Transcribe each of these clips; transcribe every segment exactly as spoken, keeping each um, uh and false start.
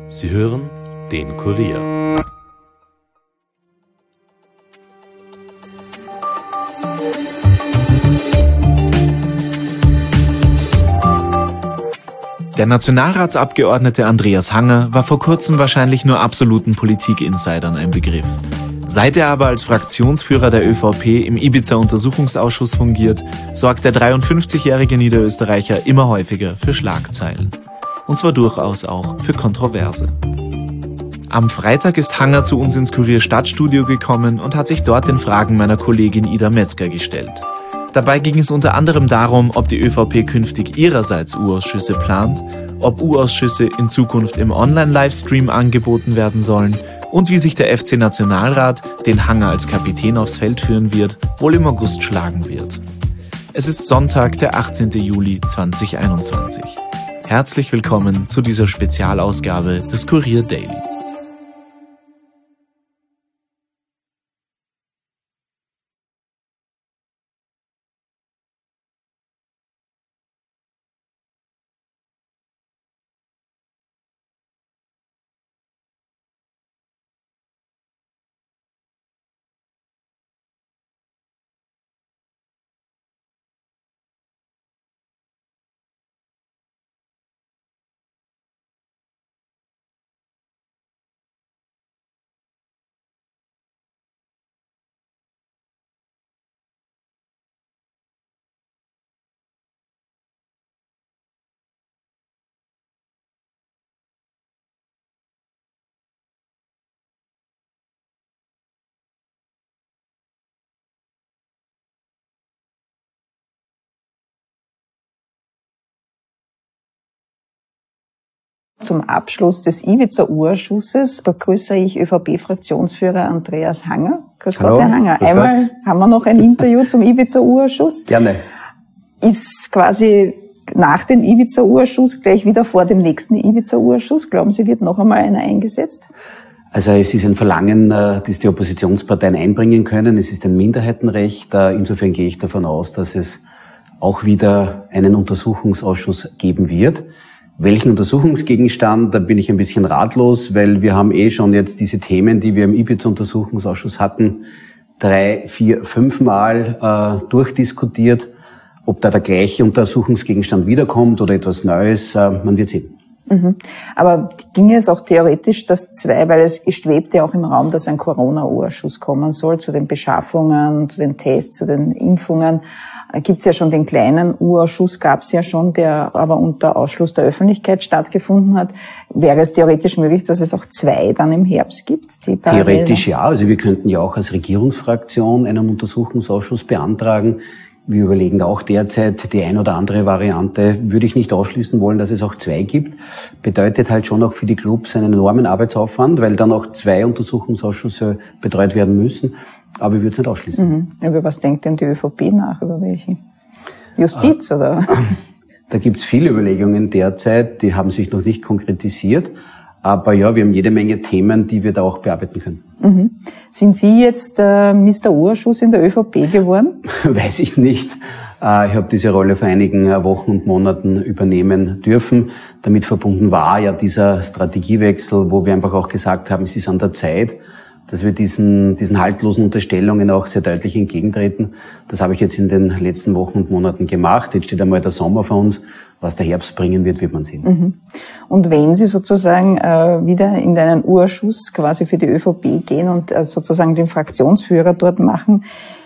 Sie hören den Kurier. Der Nationalratsabgeordnete Andreas Hanger war vor kurzem wahrscheinlich nur absoluten Politik-Insidern ein Begriff. Seit er aber als Fraktionsführer der ÖVP im Ibiza-Untersuchungsausschuss fungiert, sorgt der dreiundfünfzigjährige Niederösterreicher immer häufiger für Schlagzeilen. Und zwar durchaus auch für Kontroverse. Am Freitag ist Hanger zu uns ins Kurier Stadtstudio gekommen und hat sich dort den Fragen meiner Kollegin Ida Metzger gestellt. Dabei ging es unter anderem darum, ob die ÖVP künftig ihrerseits U-Ausschüsse plant, ob U-Ausschüsse in Zukunft im Online-Livestream angeboten werden sollen und wie sich der F C-Nationalrat, den Hanger als Kapitän aufs Feld führen wird, wohl im August schlagen wird. Es ist Sonntag, der achtzehnten Juli zweitausendeinundzwanzig. Herzlich willkommen zu dieser Spezialausgabe des Kurier Daily. Zum Abschluss des Ibiza-U-Ausschusses begrüße ich ÖVP-Fraktionsführer Andreas Hanger. Grüß Gott, Herr Hanger. Grüß Einmal Gott. Haben wir noch ein Interview zum Ibiza-U-Ausschuss. Gerne. Ist quasi nach dem Ibiza-U-Ausschuss gleich wieder vor dem nächsten Ibiza-U-Ausschuss. Glauben Sie, wird noch einmal einer eingesetzt? Also es ist ein Verlangen, das die Oppositionsparteien einbringen können. Es ist ein Minderheitenrecht. Insofern gehe ich davon aus, dass es auch wieder einen Untersuchungsausschuss geben wird. Welchen Untersuchungsgegenstand, da bin ich ein bisschen ratlos, weil wir haben eh schon jetzt diese Themen, die wir im Ibiza-Untersuchungsausschuss hatten, drei, vier, fünf Mal äh, durchdiskutiert. Ob da der gleiche Untersuchungsgegenstand wiederkommt oder etwas Neues, äh, man wird sehen. Mhm. Aber ginge es auch theoretisch, dass zwei, weil es schwebt ja auch im Raum, dass ein Corona-U-Ausschuss kommen soll, zu den Beschaffungen, zu den Tests, zu den Impfungen. Gibt es ja schon den kleinen U-Ausschuss, gab es ja schon, der aber unter Ausschluss der Öffentlichkeit stattgefunden hat. Wäre es theoretisch möglich, dass es auch zwei dann im Herbst gibt? Die Theoretisch ja. Also wir könnten ja auch als Regierungsfraktion einen Untersuchungsausschuss beantragen. Wir überlegen auch derzeit die ein oder andere Variante. Würde ich nicht ausschließen wollen, dass es auch zwei gibt. Bedeutet halt schon auch für die Clubs einen enormen Arbeitsaufwand, weil dann auch zwei Untersuchungsausschüsse betreut werden müssen. Aber ich würde es nicht ausschließen. Mhm. Über was denkt denn die ÖVP nach? Über welchen? Justiz, äh, oder? Da gibt es viele Überlegungen derzeit. Die haben sich noch nicht konkretisiert. Aber ja, wir haben jede Menge Themen, die wir da auch bearbeiten können. Mhm. Sind Sie jetzt äh, Mister U-Ausschuss in der ÖVP geworden? Weiß ich nicht. Äh, ich habe diese Rolle vor einigen Wochen und Monaten übernehmen dürfen. Damit verbunden war ja dieser Strategiewechsel, wo wir einfach auch gesagt haben, es ist an der Zeit, dass wir diesen, diesen haltlosen Unterstellungen auch sehr deutlich entgegentreten. Das habe ich jetzt in den letzten Wochen und Monaten gemacht. Jetzt steht einmal der Sommer vor uns. Was der Herbst bringen wird, wird man sehen. Mhm. Und wenn Sie sozusagen äh, wieder in einen U-Ausschuss quasi für die ÖVP gehen und äh, sozusagen den Fraktionsführer dort machen,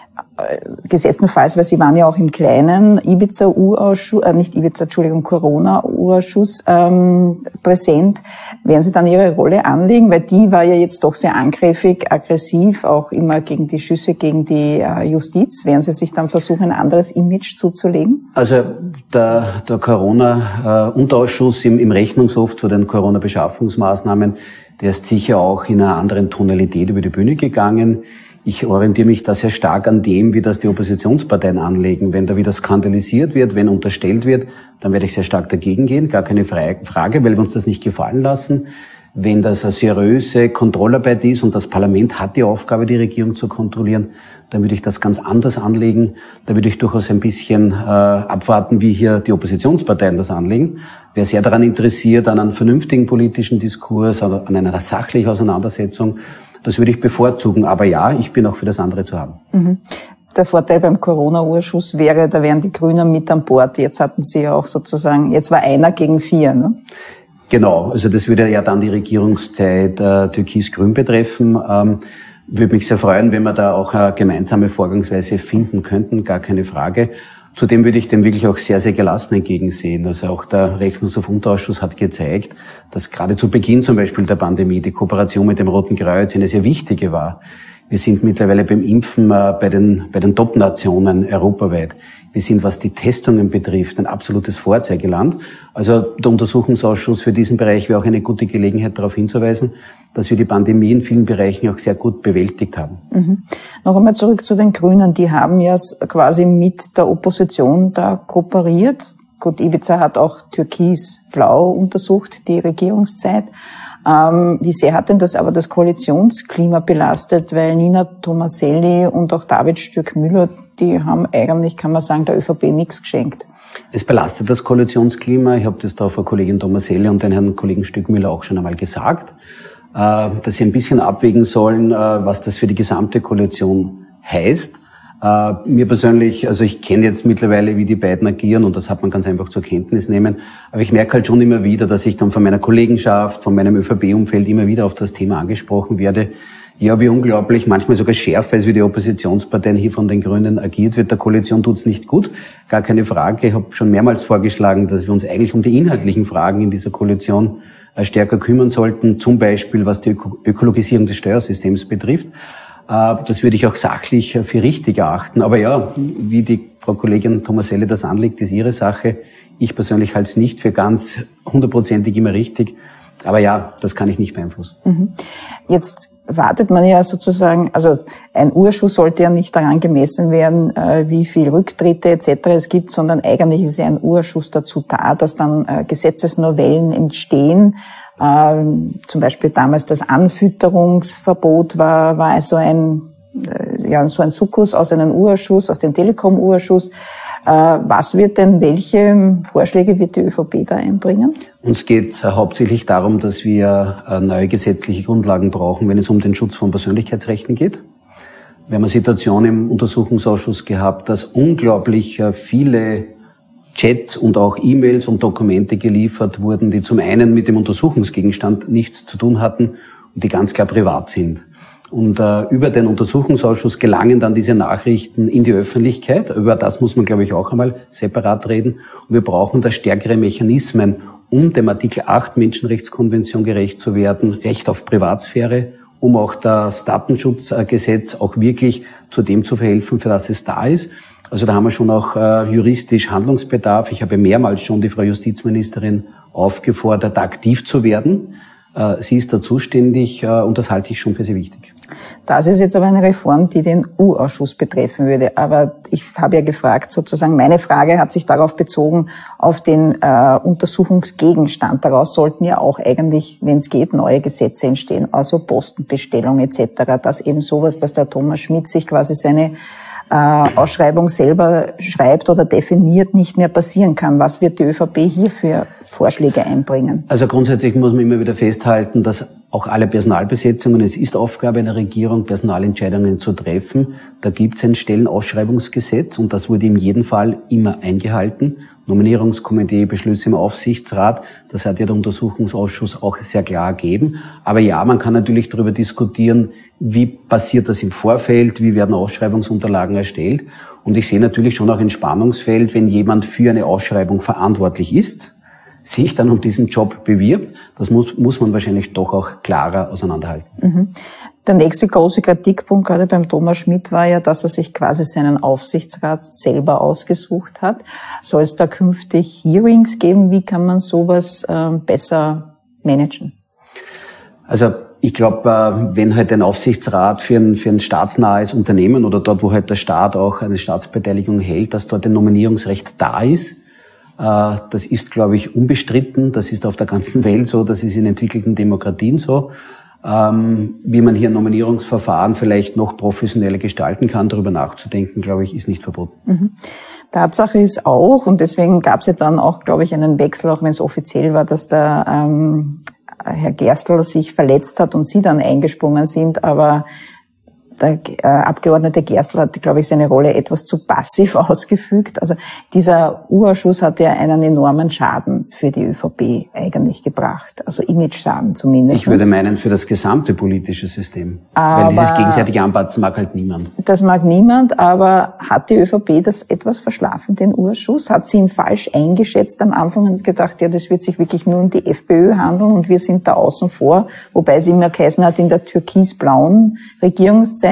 äh, gesetzt nur falls, weil Sie waren ja auch im kleinen Ibiza-U-Ausschuss, äh, nicht Ibiza, Entschuldigung, Corona-U-Ausschuss ähm, präsent, werden Sie dann Ihre Rolle anlegen? Weil die war ja jetzt doch sehr angriffig, aggressiv, auch immer gegen die Schüsse gegen die äh, Justiz. Werden Sie sich dann versuchen, ein anderes Image zuzulegen? Also der, der Corona-Unterausschuss im, im Rechnungshof zu den Corona-Beschaffungsmaßnahmen, der ist sicher auch in einer anderen Tonalität über die Bühne gegangen. Ich orientiere mich da sehr stark an dem, wie das die Oppositionsparteien anlegen. Wenn da wieder skandalisiert wird, wenn unterstellt wird, dann werde ich sehr stark dagegen gehen, gar keine Frage, weil wir uns das nicht gefallen lassen. Wenn das eine seriöse Kontrollarbeit ist und das Parlament hat die Aufgabe, die Regierung zu kontrollieren, dann würde ich das ganz anders anlegen. Da würde ich durchaus ein bisschen äh, abwarten, wie hier die Oppositionsparteien das anlegen. wäre sehr daran interessiert, an einem vernünftigen politischen Diskurs, an einer sachlichen Auseinandersetzung. Das würde ich bevorzugen. Aber ja, ich bin auch für das andere zu haben. Mhm. Der Vorteil beim Corona-Ausschuss wäre, da wären die Grünen mit an Bord. Jetzt hatten sie ja auch sozusagen, jetzt war einer gegen vier, ne? Genau, also das würde ja dann die Regierungszeit äh, Türkis-Grün betreffen. Ähm, würde mich sehr freuen, wenn wir da auch eine gemeinsame Vorgangsweise finden könnten, gar keine Frage. Zudem würde ich dem wirklich auch sehr, sehr gelassen entgegensehen. Also auch der Rechnungs- und Unterausschuss hat gezeigt, dass gerade zu Beginn zum Beispiel der Pandemie die Kooperation mit dem Roten Kreuz eine sehr wichtige war. Wir sind mittlerweile beim Impfen äh, bei den, bei den Top-Nationen europaweit. Wir sind, was die Testungen betrifft, ein absolutes Vorzeigeland. Also der Untersuchungsausschuss für diesen Bereich wäre auch eine gute Gelegenheit, darauf hinzuweisen, dass wir die Pandemie in vielen Bereichen auch sehr gut bewältigt haben. Mhm. Noch einmal zurück zu den Grünen. Die haben ja quasi mit der Opposition da kooperiert. Gut, Ibiza hat auch Türkis-Blau untersucht, die Regierungszeit. Ähm, wie sehr hat denn das aber das Koalitionsklima belastet? Weil Nina Tomaselli und auch David Stürk-Müller, die haben eigentlich, kann man sagen, der ÖVP nichts geschenkt. Es belastet das Koalitionsklima. Ich habe das da Frau Kollegin Tomaselli und den Herrn Kollegen Stürk-Müller auch schon einmal gesagt, äh, dass sie ein bisschen abwägen sollen, äh, was das für die gesamte Koalition heißt. Uh, mir persönlich, also ich kenne jetzt mittlerweile, wie die beiden agieren und das hat man ganz einfach zur Kenntnis nehmen. Aber ich merke halt schon immer wieder, dass ich dann von meiner Kollegenschaft, von meinem ÖVP-Umfeld immer wieder auf das Thema angesprochen werde. Ja, wie unglaublich, manchmal sogar schärfer, als wie die Oppositionsparteien hier von den Grünen agiert wird. Der Koalition tut's nicht gut, gar keine Frage. Ich habe schon mehrmals vorgeschlagen, dass wir uns eigentlich um die inhaltlichen Fragen in dieser Koalition stärker kümmern sollten. Zum Beispiel, was die Öko- Ökologisierung des Steuersystems betrifft. Das würde ich auch sachlich für richtig erachten. Aber ja, wie die Frau Kollegin Tomaselli das anlegt, ist ihre Sache. Ich persönlich halte es nicht für ganz hundertprozentig immer richtig. Aber ja, das kann ich nicht beeinflussen. Mhm. Jetzt wartet man ja sozusagen, also ein Urschuss sollte ja nicht daran gemessen werden, wie viel Rücktritte et cetera es gibt, sondern eigentlich ist ja ein Urschuss dazu da, dass dann Gesetzesnovellen entstehen. Ähm, zum Beispiel damals das Anfütterungsverbot war, war so ein, äh, ja, so ein Sukkus aus einem Urschuss, aus dem Telekom-Urschuss. Äh, was wird denn, welche Vorschläge wird die ÖVP da einbringen? Uns geht es äh, hauptsächlich darum, dass wir äh, neue gesetzliche Grundlagen brauchen, wenn es um den Schutz von Persönlichkeitsrechten geht. Wir haben eine Situation im Untersuchungsausschuss gehabt, dass unglaublich äh, viele Chats und auch E-Mails und Dokumente geliefert wurden, die zum einen mit dem Untersuchungsgegenstand nichts zu tun hatten und die ganz klar privat sind. Und äh, über den Untersuchungsausschuss gelangen dann diese Nachrichten in die Öffentlichkeit. Über das muss man, glaube ich, auch einmal separat reden. Und wir brauchen da stärkere Mechanismen, um dem Artikel acht Menschenrechtskonvention gerecht zu werden, Recht auf Privatsphäre, um auch das Datenschutzgesetz auch wirklich zu dem zu verhelfen, für das es da ist. Also da haben wir schon auch äh, juristisch Handlungsbedarf. Ich habe mehrmals schon die Frau Justizministerin aufgefordert, aktiv zu werden. Äh, sie ist da zuständig äh, und das halte ich schon für sehr wichtig. Das ist jetzt aber eine Reform, die den U-Ausschuss betreffen würde. Aber ich habe ja gefragt, sozusagen, meine Frage hat sich darauf bezogen, auf den äh, Untersuchungsgegenstand. Daraus sollten ja auch eigentlich, wenn es geht, neue Gesetze entstehen, also Postenbestellung et cetera. Dass eben sowas, dass der Thomas Schmidt sich quasi seine äh, Ausschreibung selber schreibt oder definiert, nicht mehr passieren kann. Was wird die ÖVP hier für Vorschläge einbringen? Also grundsätzlich muss man immer wieder festhalten, dass auch alle Personalbesetzungen, es ist Aufgabe einer Regierung, Personalentscheidungen zu treffen. Da gibt es ein Stellenausschreibungsgesetz und das wurde in jedem Fall immer eingehalten. Nominierungskomitee, Beschlüsse im Aufsichtsrat, das hat ja der Untersuchungsausschuss auch sehr klar ergeben. Aber ja, man kann natürlich darüber diskutieren, wie passiert das im Vorfeld, wie werden Ausschreibungsunterlagen erstellt. Und ich sehe natürlich schon auch ein Spannungsfeld, wenn jemand für eine Ausschreibung verantwortlich ist, sich dann um diesen Job bewirbt, das muss, muss man wahrscheinlich doch auch klarer auseinanderhalten. Mhm. Der nächste große Kritikpunkt gerade beim Thomas Schmidt war ja, dass er sich quasi seinen Aufsichtsrat selber ausgesucht hat. Soll es da künftig Hearings geben? Wie kann man sowas äh, besser managen? Also ich glaube, wenn halt ein Aufsichtsrat für ein, für ein staatsnahes Unternehmen oder dort, wo halt der Staat auch eine Staatsbeteiligung hält, dass dort ein Nominierungsrecht da ist, das ist, glaube ich, unbestritten. Das ist auf der ganzen Welt so. Das ist in entwickelten Demokratien so. Ähm, wie man hier ein Nominierungsverfahren vielleicht noch professioneller gestalten kann, darüber nachzudenken, glaube ich, ist nicht verboten. Mhm. Tatsache ist auch, und deswegen gab es ja dann auch, glaube ich, einen Wechsel, auch wenn es offiziell war, dass der ähm, Herr Gerstl sich verletzt hat und Sie dann eingesprungen sind, aber der äh, Abgeordnete Gerstl hat, glaube ich, seine Rolle etwas zu passiv ausgefügt. Also dieser U-Ausschuss hat ja einen enormen Schaden für die ÖVP eigentlich gebracht. Also Image-Schaden zumindest. Ich würde meinen, für das gesamte politische System. Aber weil dieses gegenseitige Anpatzen mag halt niemand. Das mag niemand, aber hat die ÖVP das etwas verschlafen, den U-Ausschuss? Hat sie ihn falsch eingeschätzt am Anfang und gedacht, ja, das wird sich wirklich nur um die FPÖ handeln und wir sind da außen vor, wobei sie immer geheißen hat in der türkis-blauen Regierungszeit.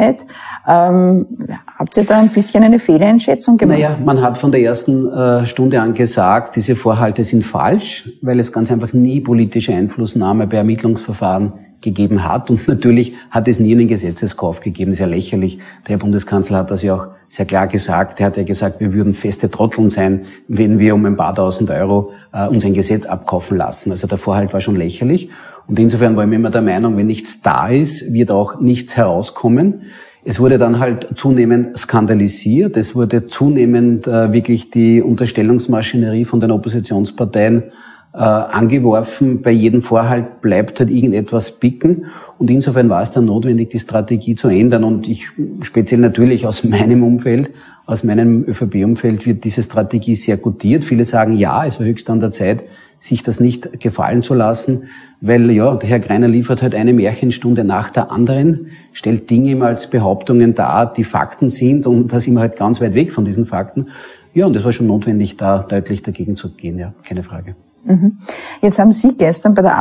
Ähm, habt ihr da ein bisschen eine Fehleinschätzung gemacht? Naja, man hat von der ersten äh, Stunde an gesagt, diese Vorhalte sind falsch, weil es ganz einfach nie politische Einflussnahme bei Ermittlungsverfahren gegeben hat. Und natürlich hat es nie einen Gesetzeskauf gegeben. Sehr lächerlich. Der Herr Bundeskanzler hat das ja auch sehr klar gesagt. Er hat ja gesagt, wir würden feste Trotteln sein, wenn wir um ein paar tausend Euro äh, uns ein Gesetz abkaufen lassen. Also der Vorhalt war schon lächerlich. Und insofern war ich immer der Meinung, wenn nichts da ist, wird auch nichts herauskommen. Es wurde dann halt zunehmend skandalisiert. Es wurde zunehmend äh, wirklich die Unterstellungsmaschinerie von den Oppositionsparteien äh, angeworfen. Bei jedem Vorhalt bleibt halt irgendetwas bicken. Und insofern war es dann notwendig, die Strategie zu ändern. Und ich, speziell natürlich aus meinem Umfeld, aus meinem ÖVP-Umfeld wird diese Strategie sehr gutiert. Viele sagen, ja, es war höchst an der Zeit, sich das nicht gefallen zu lassen, weil ja, der Herr Greiner liefert halt eine Märchenstunde nach der anderen, stellt Dinge immer als Behauptungen dar, die Fakten sind, und da sind wir halt ganz weit weg von diesen Fakten. Ja, und es war schon notwendig, da deutlich dagegen zu gehen, ja, keine Frage. Mhm. Jetzt haben Sie gestern bei der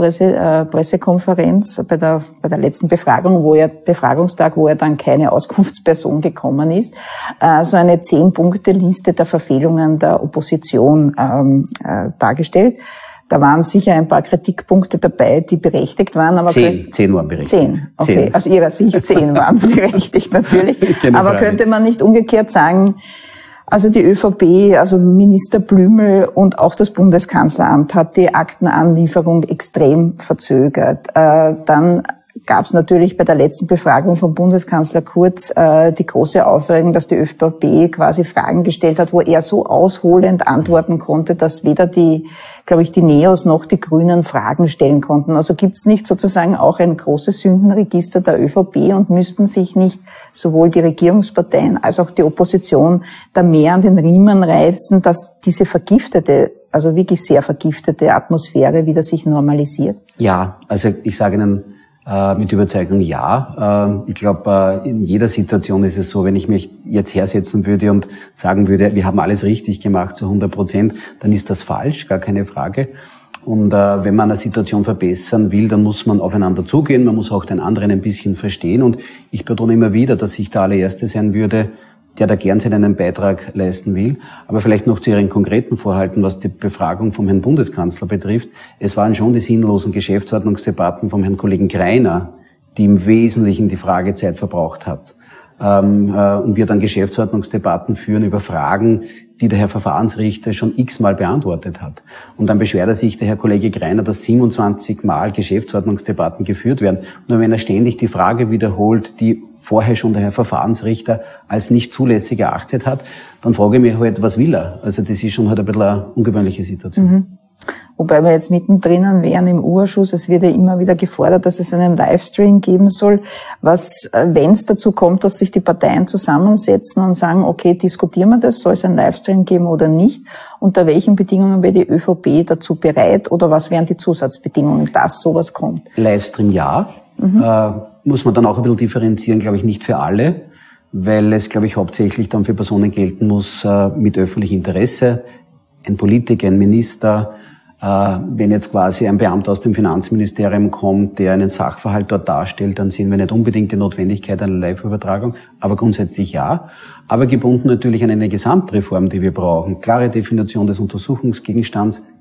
Abschlusspressekonferenz, äh, bei der, bei der letzten Befragung, wo ja, Befragungstag, wo ja dann keine Auskunftsperson gekommen ist, äh, so eine Zehn-Punkte-Liste der Verfehlungen der Opposition ähm, äh, dargestellt. Da waren sicher ein paar Kritikpunkte dabei, die berechtigt waren. Aber zehn, zehn waren berechtigt. Zehn, okay. Zehn. Aus Ihrer Sicht zehn waren berechtigt, natürlich. Aber Frage. Könnte man nicht umgekehrt sagen, also die ÖVP, also Minister Blümel und auch das Bundeskanzleramt hat die Aktenanlieferung extrem verzögert. Äh, dann gab es natürlich bei der letzten Befragung vom Bundeskanzler Kurz äh, die große Aufregung, dass die ÖVP quasi Fragen gestellt hat, wo er so ausholend antworten konnte, dass weder die, glaube ich, die Neos noch die Grünen Fragen stellen konnten. Also gibt es nicht sozusagen auch ein großes Sündenregister der ÖVP und müssten sich nicht sowohl die Regierungsparteien als auch die Opposition da mehr an den Riemen reißen, dass diese vergiftete, also wirklich sehr vergiftete Atmosphäre wieder sich normalisiert? Ja, also ich sage Ihnen, Äh, mit Überzeugung ja. Äh, ich glaube, äh, in jeder Situation ist es so, wenn ich mich jetzt hersetzen würde und sagen würde, wir haben alles richtig gemacht zu hundert Prozent, dann ist das falsch, gar keine Frage. Und äh, wenn man eine Situation verbessern will, dann muss man aufeinander zugehen, man muss auch den anderen ein bisschen verstehen. Und ich betone immer wieder, dass ich der allererste sein würde, der da gern seinen Beitrag leisten will. Aber vielleicht noch zu Ihren konkreten Vorhalten, was die Befragung vom Herrn Bundeskanzler betrifft. Es waren schon die sinnlosen Geschäftsordnungsdebatten vom Herrn Kollegen Greiner, die im Wesentlichen die Fragezeit verbraucht hat. Ähm, äh, und wir dann Geschäftsordnungsdebatten führen über Fragen, die der Herr Verfahrensrichter schon x-mal beantwortet hat. Und dann beschwert er sich, der Herr Kollege Greiner, dass siebenundzwanzig Mal Geschäftsordnungsdebatten geführt werden. Nur wenn er ständig die Frage wiederholt, die vorher schon der Herr Verfahrensrichter als nicht zulässig erachtet hat, dann frage ich mich halt, was will er? Also das ist schon halt ein bisschen eine ungewöhnliche Situation. Mhm. Wobei wir jetzt mittendrin wären im U-Ausschuss, es wird ja immer wieder gefordert, dass es einen Livestream geben soll. Was, wenn es dazu kommt, dass sich die Parteien zusammensetzen und sagen, okay, diskutieren wir das, soll es einen Livestream geben oder nicht? Unter welchen Bedingungen wäre die ÖVP dazu bereit oder was wären die Zusatzbedingungen, dass sowas kommt? Livestream ja. Mhm. Äh, muss man dann auch ein bisschen differenzieren, glaube ich, nicht für alle, weil es, glaube ich, hauptsächlich dann für Personen gelten muss äh, mit öffentlichem Interesse. Ein Politiker, ein Minister, äh, wenn jetzt quasi ein Beamter aus dem Finanzministerium kommt, der einen Sachverhalt dort darstellt, dann sehen wir nicht unbedingt die Notwendigkeit einer Live-Übertragung, aber grundsätzlich ja. Aber gebunden natürlich an eine Gesamtreform, die wir brauchen. Klare Definition des Untersuchungsgegenstands,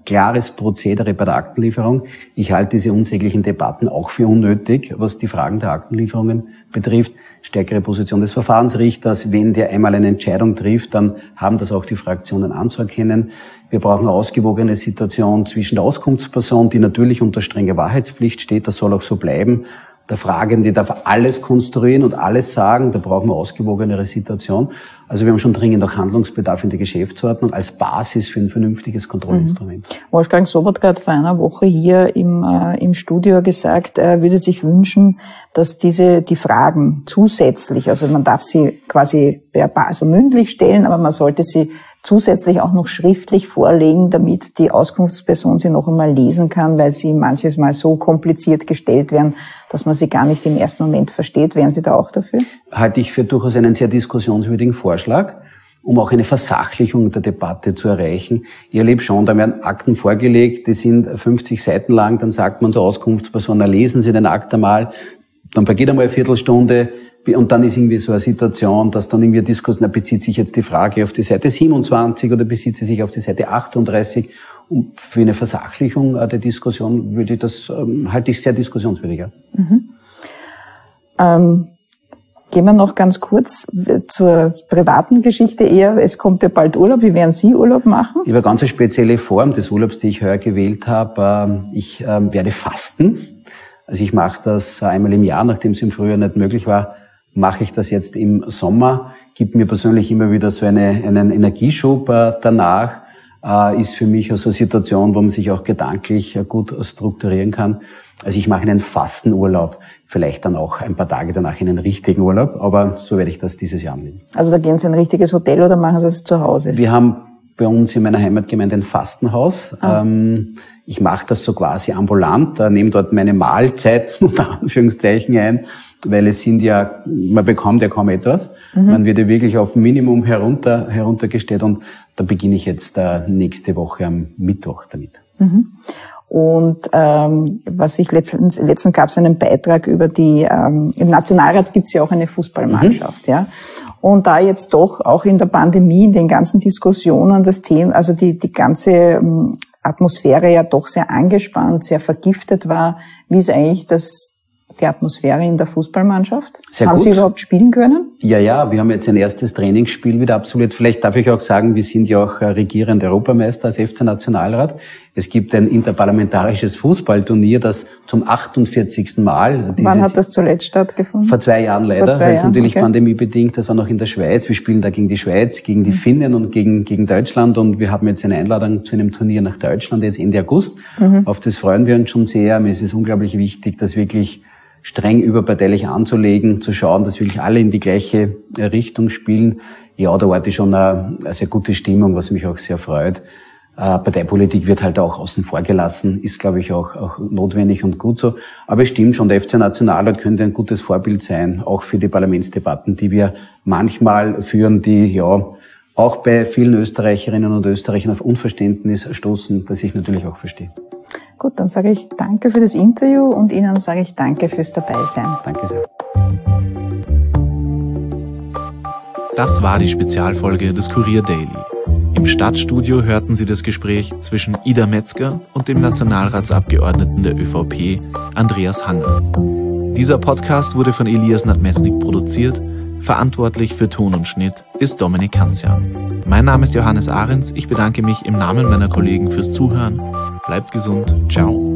klares Prozedere bei der Aktenlieferung. Ich halte diese unsäglichen Debatten auch für unnötig, was die Fragen der Aktenlieferungen betrifft. Stärkere Position des Verfahrensrichters. Wenn der einmal eine Entscheidung trifft, dann haben das auch die Fraktionen anzuerkennen. Wir brauchen eine ausgewogene Situation zwischen der Auskunftsperson, die natürlich unter strenger Wahrheitspflicht steht, das soll auch so bleiben. Der Fragende darf alles konstruieren und alles sagen, da brauchen wir ausgewogenere Situation. Also wir haben schon dringend auch Handlungsbedarf in der Geschäftsordnung als Basis für ein vernünftiges Kontrollinstrument. Mhm. Wolfgang Sobotka hat vor einer Woche hier im, äh, im Studio gesagt, er würde sich wünschen, dass diese die Fragen zusätzlich, also man darf sie quasi verbal, also mündlich stellen, aber man sollte sie zusätzlich auch noch schriftlich vorlegen, damit die Auskunftsperson sie noch einmal lesen kann, weil sie manches Mal so kompliziert gestellt werden, dass man sie gar nicht im ersten Moment versteht. Wären Sie da auch dafür? Halte ich für durchaus einen sehr diskussionswürdigen Vorschlag, um auch eine Versachlichung der Debatte zu erreichen. Ich erlebe schon, da werden Akten vorgelegt, die sind fünfzig Seiten lang, dann sagt man zur Auskunftsperson, na, lesen Sie den Akt einmal, dann vergeht einmal eine Viertelstunde, und dann ist irgendwie so eine Situation, dass dann irgendwie Diskussion, bezieht sich jetzt die Frage auf die Seite siebenundzwanzig oder bezieht sie sich auf die Seite achtunddreißig. Und für eine Versachlichung der Diskussion würde ich das, ähm, halte ich sehr diskussionswürdiger. Mhm. Ähm, gehen wir noch ganz kurz zur privaten Geschichte eher. Es kommt ja bald Urlaub. Wie werden Sie Urlaub machen? Ich habe eine ganz spezielle Form des Urlaubs, die ich heuer gewählt habe. Ich ähm, werde fasten. Also ich mache das einmal im Jahr, nachdem es im Frühjahr nicht möglich war, mache ich das jetzt im Sommer, gibt mir persönlich immer wieder so eine, einen Energieschub äh, danach, äh, ist für mich also eine Situation, wo man sich auch gedanklich äh, gut strukturieren kann. Also ich mache einen Fastenurlaub, vielleicht dann auch ein paar Tage danach in einen richtigen Urlaub, aber so werde ich das dieses Jahr nehmen. Also da gehen Sie in ein richtiges Hotel oder machen Sie es zu Hause? Wir haben bei uns in meiner Heimatgemeinde ein Fastenhaus. Ah. Ähm, ich mache das so quasi ambulant, äh, nehme dort meine Mahlzeiten unter Anführungszeichen ein, weil es sind ja, man bekommt ja kaum etwas. Mhm. Man wird ja wirklich auf Minimum herunter, heruntergestellt und da beginne ich jetzt äh, nächste Woche am Mittwoch damit. Mhm. Und ähm, was ich letztens, letztens gab es einen Beitrag über die, ähm, im Nationalrat gibt es ja auch eine Fußballmannschaft, mhm. ja. Und da jetzt doch auch in der Pandemie, in den ganzen Diskussionen das Thema, also die, die ganze ähm, Atmosphäre ja doch sehr angespannt, sehr vergiftet war, wie ist eigentlich das, die Atmosphäre in der Fußballmannschaft? Sehr haben gut. Sie überhaupt spielen können? Ja, ja, wir haben jetzt ein erstes Trainingsspiel wieder absolviert. Vielleicht darf ich auch sagen, wir sind ja auch regierende Europameister als F C Nationalrat. Es gibt ein interparlamentarisches Fußballturnier, das zum achtundvierzigsten Mal... Dieses Wann hat das zuletzt stattgefunden? Vor zwei Jahren leider, zwei weil es Jahren, natürlich okay. pandemiebedingt, das war noch in der Schweiz. Wir spielen da gegen die Schweiz, gegen die mhm. Finnen und gegen, gegen Deutschland und wir haben jetzt eine Einladung zu einem Turnier nach Deutschland, jetzt Ende August. Mhm. Auf das freuen wir uns schon sehr. Mir ist es unglaublich wichtig, dass wirklich streng überparteilich anzulegen, zu schauen, dass wirklich alle in die gleiche Richtung spielen. Ja, da warte schon eine, eine sehr gute Stimmung, was mich auch sehr freut. Äh, Parteipolitik wird halt auch außen vor gelassen, ist, glaube ich, auch, auch notwendig und gut so. Aber es stimmt schon, der F C Nationalrat könnte ein gutes Vorbild sein, auch für die Parlamentsdebatten, die wir manchmal führen, die ja auch bei vielen Österreicherinnen und Österreichern auf Unverständnis stoßen, das ich natürlich auch verstehe. Gut, dann sage ich danke für das Interview und Ihnen sage ich danke fürs Dabeisein. Danke sehr. Das war die Spezialfolge des Kurier Daily. Im Stadtstudio hörten Sie das Gespräch zwischen Ida Metzger und dem Nationalratsabgeordneten der ÖVP, Andreas Hanger. Dieser Podcast wurde von Elias Nadmesnik produziert. Verantwortlich für Ton und Schnitt ist Dominik Kanzian. Mein Name ist Johannes Ahrens. Ich bedanke mich im Namen meiner Kollegen fürs Zuhören. Bleibt gesund. Ciao.